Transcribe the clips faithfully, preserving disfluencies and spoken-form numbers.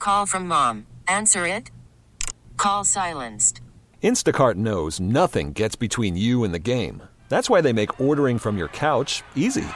call from mom. Answer it. Call silenced. Instacart knows nothing gets between you and the game. That's why they make ordering from your couch easy.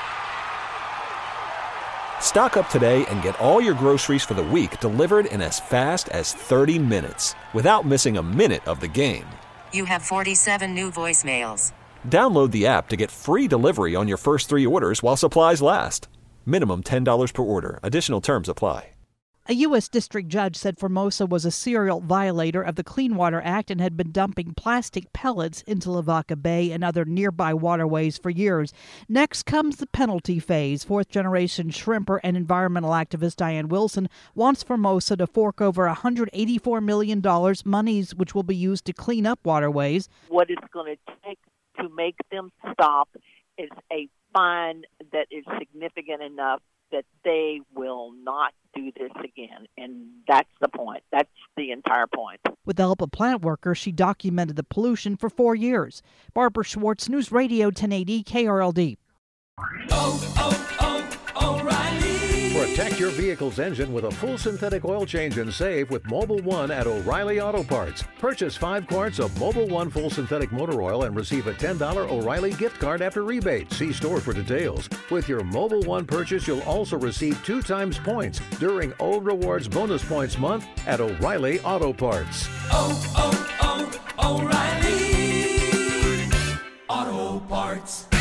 Stock up today and get all your groceries for the week delivered in as fast as thirty minutes without missing a minute of the game. You have forty-seven new voicemails. Download the app to get free delivery on your first three orders while supplies last. Minimum ten dollars per order. Additional terms apply. A U S district judge said Formosa was a serial violator of the Clean Water Act and had been dumping plastic pellets into Lavaca Bay and other nearby waterways for years. Next comes the penalty phase. Fourth-generation shrimper and environmental activist Diane Wilson wants Formosa to fork over one hundred eighty-four million dollars, monies which will be used to clean up waterways. What it's going to take to make them stop is a fine that is significant enough that they will not do this again. And that's the point. That's the entire point. With the help of plant workers, she documented the pollution for four years. Barbara Schwartz, News Radio ten eighty K R L D. Oh, oh, oh, O'Reilly. Protect your vehicle's engine with a full synthetic oil change and save with Mobil one at O'Reilly Auto Parts. Purchase five quarts of Mobil one full synthetic motor oil and receive a ten dollars O'Reilly gift card after rebate. See store for details. With your Mobil one purchase, you'll also receive two times points during O Rewards Bonus Points Month at O'Reilly Auto Parts. Oh, oh, oh, O'Reilly Auto Parts.